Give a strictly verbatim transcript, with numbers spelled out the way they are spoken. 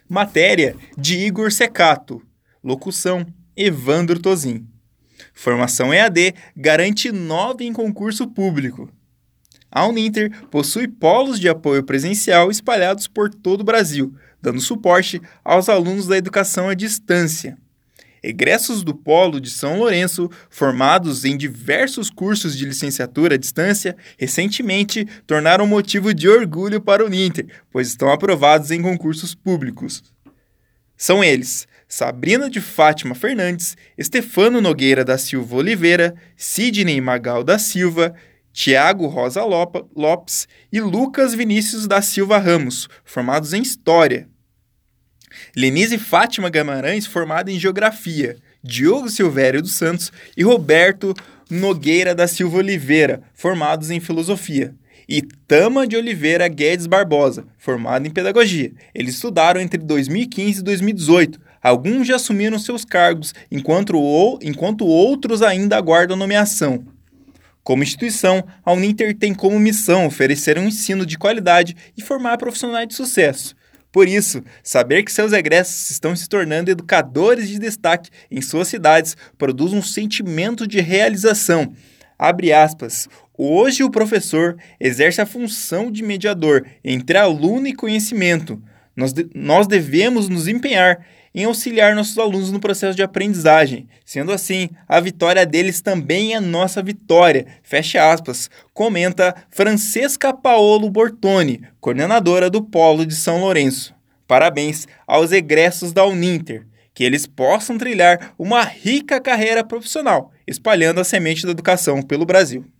Matéria de Igor Secato. Locução: Evandro Tozin. Formação E A D garante nove em concurso público. A Uninter possui polos de apoio presencial espalhados por todo o Brasil, dando suporte aos alunos da educação à distância. Egressos do Polo de São Lourenço, formados em diversos cursos de licenciatura à distância, recentemente tornaram motivo de orgulho para o Uninter, pois estão aprovados em concursos públicos. São eles: Sabrina de Fátima Fernandes, Estefano Nogueira da Silva Oliveira, Sidney Magal da Silva, Tiago Rosa Lopes e Lucas Vinícius da Silva Ramos, formados em História. Lenise Fátima Guimarães, formada em Geografia, Diogo Silvério dos Santos e Roberto Nogueira da Silva Oliveira, formados em Filosofia. E Tama de Oliveira Guedes Barbosa, formada em Pedagogia. Eles estudaram entre dois mil e quinze e dois mil e dezoito. Alguns já assumiram seus cargos, enquanto, ou, enquanto outros ainda aguardam nomeação. Como instituição, a Uninter tem como missão oferecer um ensino de qualidade e formar profissionais de sucesso. Por isso, saber que seus egressos estão se tornando educadores de destaque em suas cidades produz um sentimento de realização. Abre aspas. Hoje o professor exerce a função de mediador entre aluno e conhecimento. Nós, de- nós devemos nos empenhar em auxiliar nossos alunos no processo de aprendizagem. Sendo assim, a vitória deles também é nossa vitória. Fecha aspas. Comenta Francesca Paolo Bortoni, coordenadora do Polo de São Lourenço. Parabéns aos egressos da Uninter. Que eles possam trilhar uma rica carreira profissional, espalhando a semente da educação pelo Brasil.